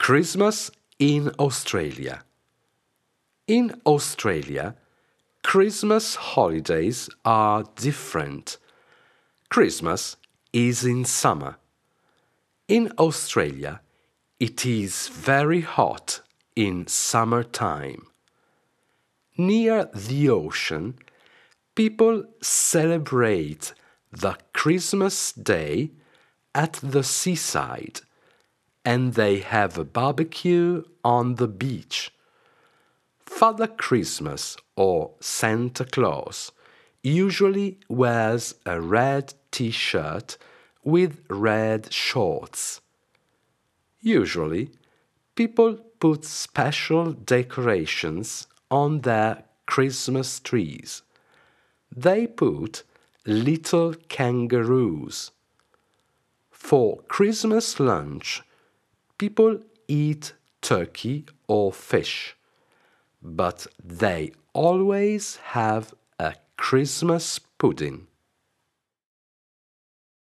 Christmas in Australia. In Australia, Christmas holidays are different. Christmas is in summer. In Australia, it is very hot in summertime. Near the ocean, people celebrate the Christmas day at the seaside, and they have a barbecue on the beach. Father Christmas or Santa Claus usually wears a red t-shirt with red shorts. Usually, people put special decorations on their Christmas trees. They put little kangaroos. For Christmas lunch, people eat turkey or fish, but they always have a Christmas pudding.